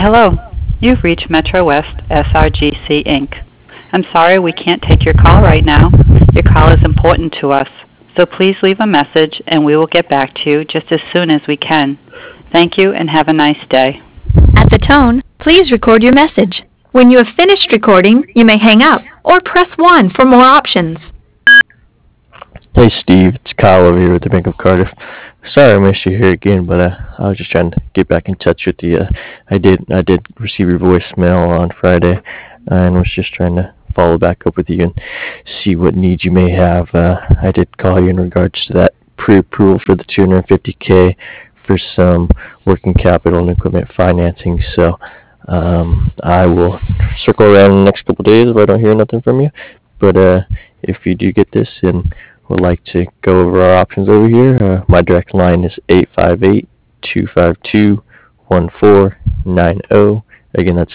Hello. You've reached Metro West SRGC Inc. I'm sorry we can't take your call right now. Your call is important to us, so please leave a message and we will get back to you just as soon as we can. Thank you and have a nice day. At the tone, please record your message. When you have finished recording, you may hang up or press 1 for more options. Hey Steve, it's Kyle over here with the Bank of Cardiff. Sorry I missed you here again, but I was just trying to get back in touch with you. I did receive your voicemail on Friday, and was just trying to follow back up with you and see what needs you may have. I did call you in regards to that pre-approval for the 250K for some working capital and equipment financing. So I will circle around in the next couple of days if I don't hear nothing from you. But if you do get this and would like to go over our options over here, my direct line is 858-252-1490. Again, that's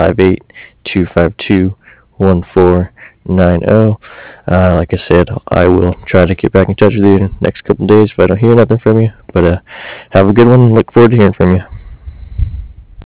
858-252-1490. Like I said, I will try to get back in touch with you in the next couple of days if I don't hear nothing from you. But have a good one. Look forward to hearing from you.